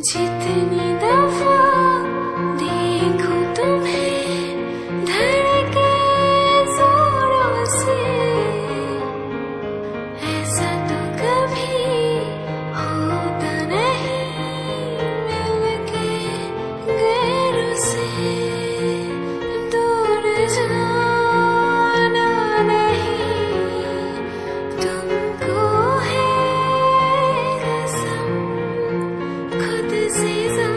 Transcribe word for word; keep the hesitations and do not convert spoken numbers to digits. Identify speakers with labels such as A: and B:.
A: जितनी दफा देखूं तुम्हें धड़के जोरों से, ऐसा तो कभी होता नहीं मिलके गैरों से। दूर जाना नहीं तुमको है कसम, खुद से